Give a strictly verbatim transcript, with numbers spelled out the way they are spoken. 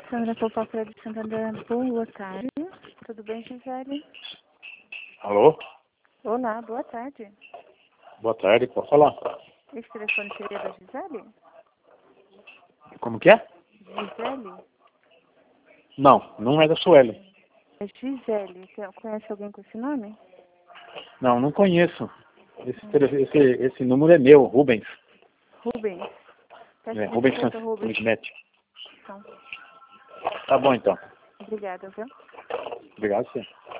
Sandra Popacura de Santander, boa tarde. Tudo bem, Gisele? Alô? Olá, boa tarde. Boa tarde, pode falar. Esse telefone seria da Gisele? Como que é? Gisele? Não, não é da Sueli. É Gisele. Você conhece alguém com esse nome? Não, não conheço. Esse, tele- esse, esse número é meu, Rubens. Rubens. Peço É, Rubens desculpa, Rubens. Transnet. Então, Tá bom então. obrigada, viu? Obrigado, senhor.